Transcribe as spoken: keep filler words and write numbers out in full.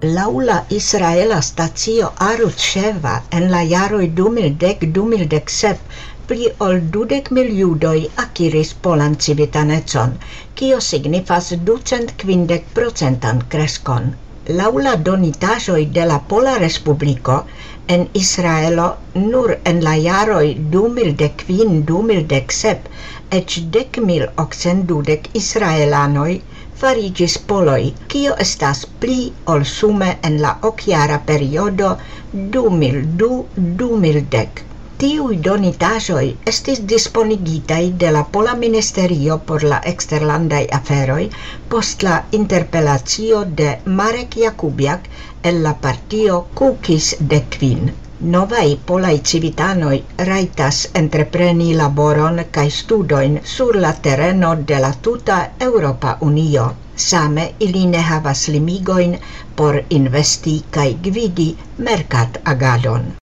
Laŭ la israela stacio Arutz Sheva en la jaroj du mil dek du mil dek sep pli ol dudek mil judoj akiris polan civitanecon, kio signifas ducent kvindek procentan kreskon. Laŭ la donitaĵoj de la Pola Respubliko, en Israelo nur en la jaroj du mil dek kvin du mil dek sep eĉ dek mil okcent dudek israelanoj fariĝis poloj, kio estas pli ol sume en la okjara periodo du mil du du mil dek. Tiuj donitaĵoj estis disponigitaj de la Pola Ministerio por la eksterlandaj aferoj post la interpelacio de Marek Jakubiak el la partio Kukis Dekvin. Novaj polaj civitanoj rajtas entrepreni laboron kaj studojn sur la tereno de la tuta Eŭropa Unio. Same ili ne havas limigojn por investi kaj gvidi merkat-agadon.